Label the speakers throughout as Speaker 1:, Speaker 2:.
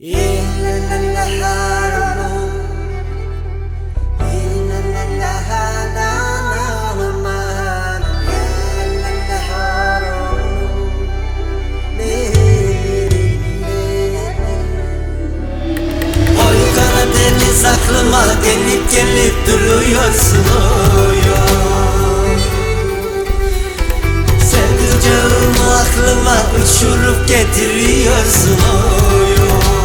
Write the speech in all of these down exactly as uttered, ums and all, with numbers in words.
Speaker 1: Aklıma gelip gelip duruyorsun oy. Sevdiceğimi aklıma uçurup getiriyorsun oy.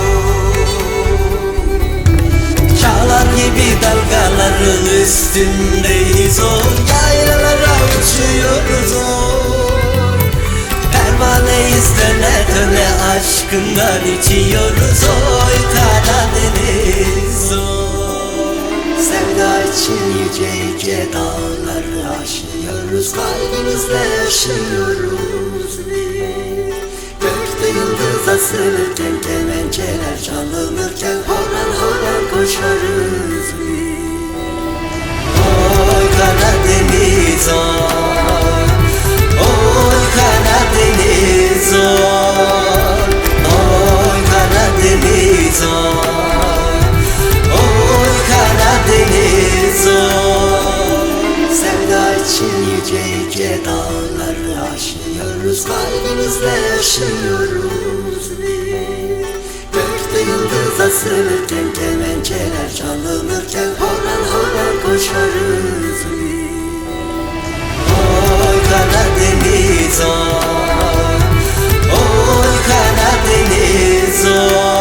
Speaker 1: Çağlar gibi dalgaların üstündeyiz oy. Yaylalara uçuyoruz oy. Pervaneyiz döne döne aşkından içiyoruz oy. Karadeniz oy. Sevda için yüce yüce dağları aşıyoruz. Kalbimizle yaşıyoruz biz. Gökte yıldız asılırken, kemençeler çalınırken horan horan koşarız biz. Oy Karadeniz oy. Oy Karadeniz oy. Oy Karadeniz oy. Karadeniz oy. Sevda için yüce yüce dağları aşıyoruz. Kalbimizle yaşıyoruz biz. Gökte yıldız asılırken, kemençeler çalınırken horan horan koşarız biz. Oy Karadeniz oy. Oy Karadeniz oy.